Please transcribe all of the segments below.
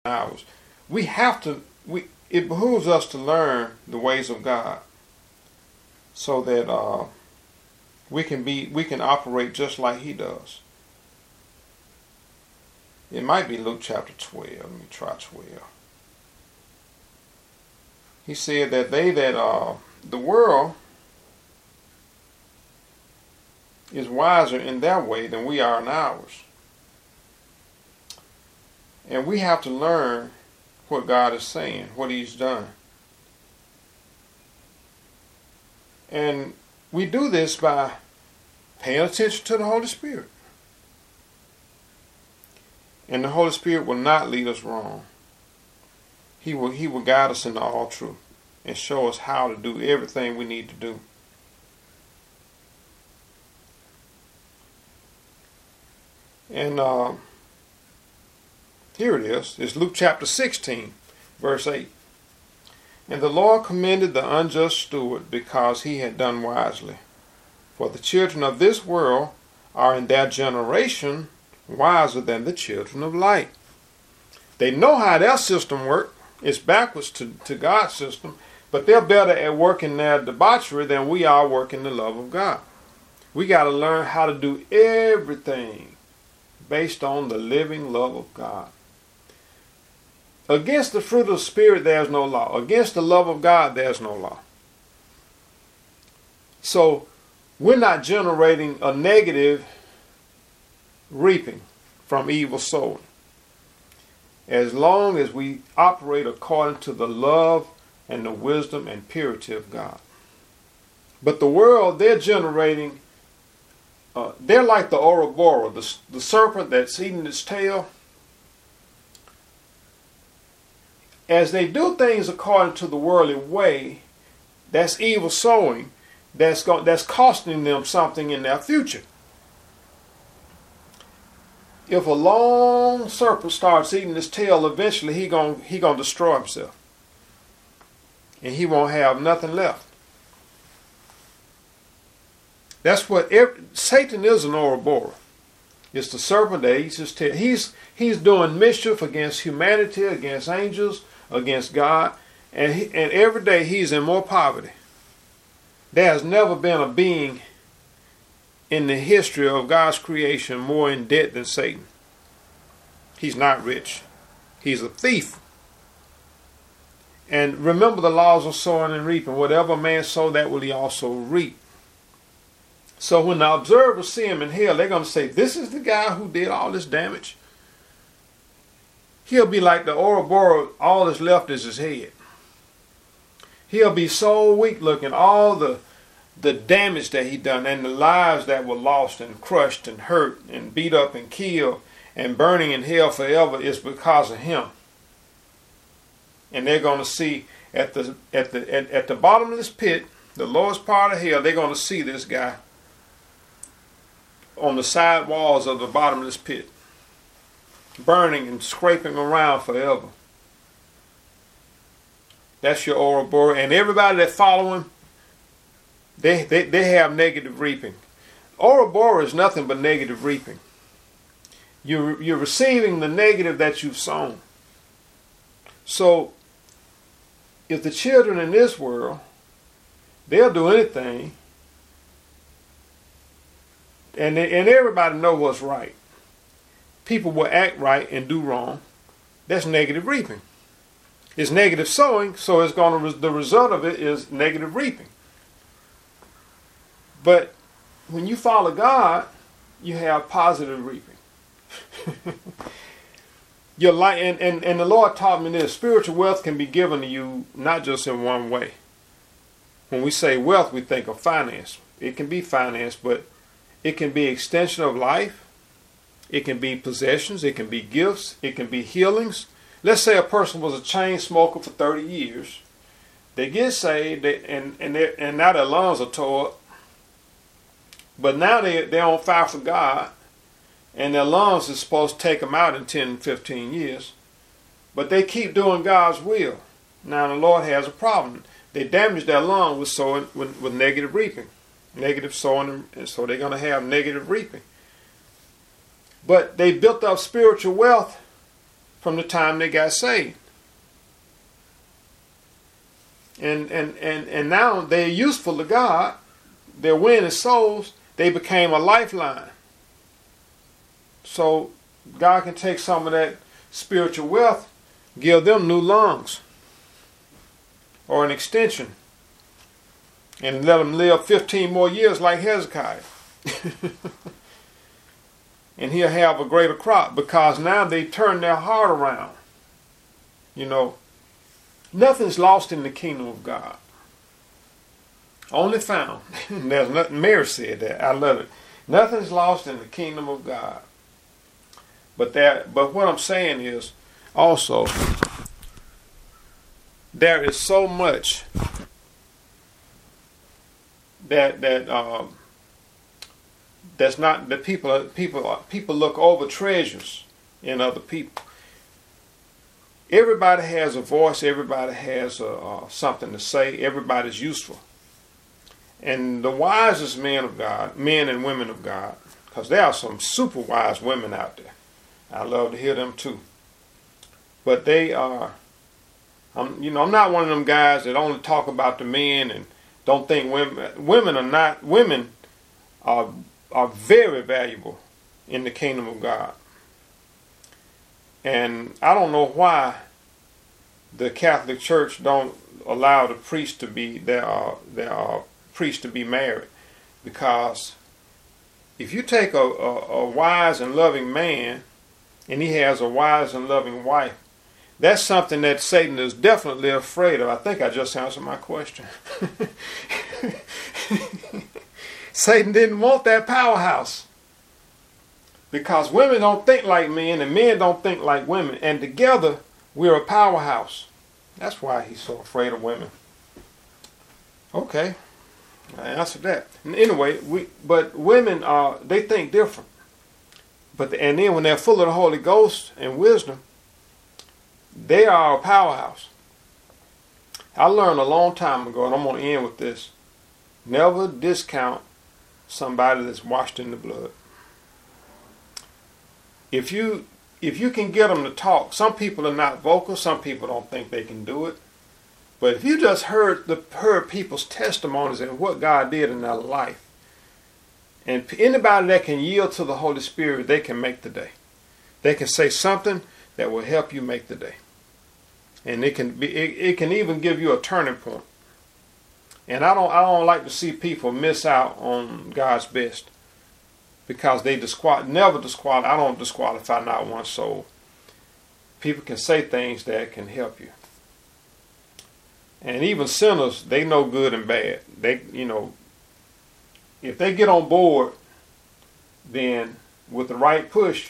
ours. We have to, it behooves us to learn the ways of God so that we can operate just like He does. It might be Luke chapter 12. Let me try 12. He said that the world is wiser in their way than we are in ours. And we have to learn what God is saying, what He's done. And we do this by paying attention to the Holy Spirit. And the Holy Spirit will not lead us wrong. He will guide us into all truth and show us how to do everything we need to do. And here it is. It's Luke chapter 16, verse 8. And the Lord commended the unjust steward because he had done wisely. For the children of this world are in their generation wiser than the children of light. They know how their system works. It's backwards to God's system. But they're better at working their debauchery than we are working the love of God. We got to learn how to do everything based on the living love of God. Against the fruit of the Spirit, there's no law. Against the love of God, there's no law. So, we're not generating a negative reaping from evil sowing. As long as we operate according to the love and the wisdom and purity of God. But the world, they're generating, they're like the Ouroboros, the serpent that's eating its tail. As they do things according to the worldly way, that's evil sowing, that's costing them something in their future. If a long serpent starts eating his tail, eventually he gonna destroy himself. And he won't have nothing left. That's what Satan is, an Ouroboros. It's the serpent that eats his tail. He's doing mischief against humanity, against angels, against God, and every day he's in more poverty. There has never been a being in the history of God's creation more in debt than Satan. He's not rich. He's a thief. And remember the laws of sowing and reaping. Whatever a man sow, that will he also reap. So when the observers see him in hell, they're going to say, this is the guy who did all this damage. He'll be like the Ouroboros, all that's left is his head. He'll be so weak looking, all the damage that he done and the lives that were lost and crushed and hurt and beat up and killed and burning in hell forever is because of him. And they're going to see at the bottom of this pit, the lowest part of hell, they're going to see this guy on the side walls of the bottom of this pit, burning and scraping around forever. That's your Ouroboros. And everybody that follow him, they have negative reaping. Ouroboros is nothing but negative reaping. You're receiving the negative that you've sown. So, if the children in this world, they'll do anything, and everybody know what's right. People will act right and do wrong. That's negative reaping. It's negative sowing, so it's the result of it is negative reaping. But when you follow God, you have positive reaping. Your life, and the Lord taught me this: spiritual wealth can be given to you not just in one way. When we say wealth, we think of finance. It can be finance, but it can be extension of life. It can be possessions. It can be gifts. It can be healings. Let's say a person was a chain smoker for 30 years. They get saved, and now their lungs are tore up. But now they're on fire for God, and their lungs is supposed to take them out in 10, 15 years. But they keep doing God's will. Now the Lord has a problem. They damage their lung with sowing with negative reaping, negative sowing, and so they're going to have negative reaping. But they built up spiritual wealth from the time they got saved. And now they're useful to God. They're winning souls. They became a lifeline. So God can take some of that spiritual wealth, give them new lungs or an extension, and let them live 15 more years like Hezekiah. And he'll have a greater crop because now they turn their heart around. You know, nothing's lost in the kingdom of God. Only found. There's nothing. Mary said that. I love it. Nothing's lost in the kingdom of God. But what I'm saying is also there is so much that's not that people look over treasures in other people. Everybody has a voice. Everybody has something to say. Everybody's useful. And the wisest men of God, men and women of God, because there are some super wise women out there. I love to hear them too. But they are, I'm not one of them guys that only talk about the men and don't think women are very valuable in the kingdom of God. And I don't know why the Catholic Church don't allow the priest to be priests to be married, because if you take a wise and loving man and he has a wise and loving wife, that's something that Satan is definitely afraid of. I think I just answered my question. Satan didn't want that powerhouse because women don't think like men and men don't think like women, and together we're a powerhouse. That's why he's so afraid of women. Okay, I answered that. And anyway, but women they think different. And then when they're full of the Holy Ghost and wisdom, they are a powerhouse. I learned a long time ago, and I'm going to end with this: never discount somebody that's washed in the blood. If you can get them to talk, some people are not vocal, some people don't think they can do it. But if you just heard people's testimonies and what God did in their life, and anybody that can yield to the Holy Spirit, they can make the day. They can say something that will help you make the day. And it can even give you a turning point. And I don't like to see people miss out on God's best, because they never disqualify. I don't disqualify not one soul. People can say things that can help you. And even sinners, they know good and bad. If they get on board, then with the right push,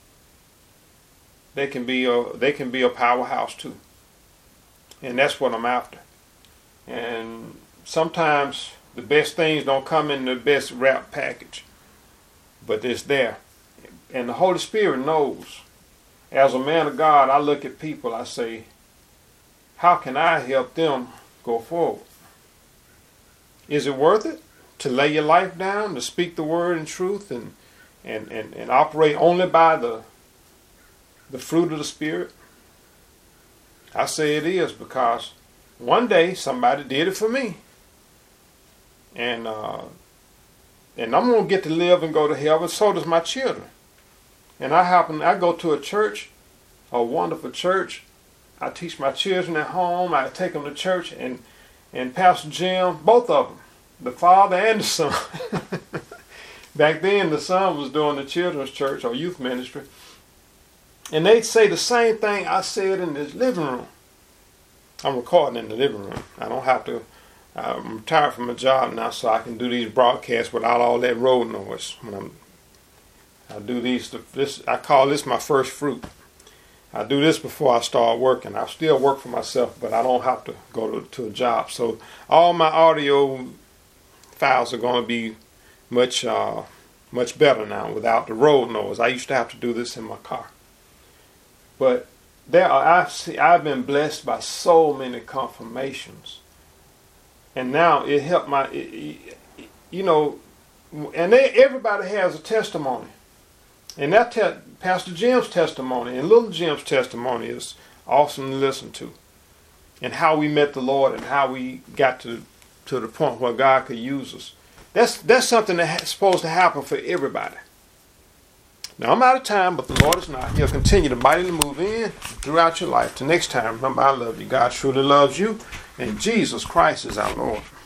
they can be a powerhouse too. And that's what I'm after. And sometimes the best things don't come in the best wrap package, but it's there. And the Holy Spirit knows. As a man of God, I look at people, I say, how can I help them go forward? Is it worth it to lay your life down, to speak the word in truth, and operate only by the fruit of the Spirit? I say it is, because one day somebody did it for me. And I'm going to get to live and go to heaven, so does my children. And I go to a church, a wonderful church. I teach my children at home. I take them to church, and Pastor Jim, both of them, the father and the son. Back then, the son was doing the children's church or youth ministry. And they'd say the same thing I said in this living room. I'm recording in the living room. I don't have to. I'm retired from my job now, so I can do these broadcasts without all that road noise. I do these. I call this my first fruit. I do this before I start working. I still work for myself, but I don't have to go to a job. So all my audio files are going to be much better now without the road noise. I used to have to do this in my car. But I've been blessed by so many confirmations, and now it helped and everybody has a testimony. And that Pastor Jim's testimony and little Jim's testimony is awesome to listen to. And how we met the Lord and how we got to the point where God could use us. That's something that's supposed to happen for everybody. Now, I'm out of time, but the Lord is not. He'll continue to mightily move in throughout your life. Till next time, remember, I love you. God truly loves you, and Jesus Christ is our Lord.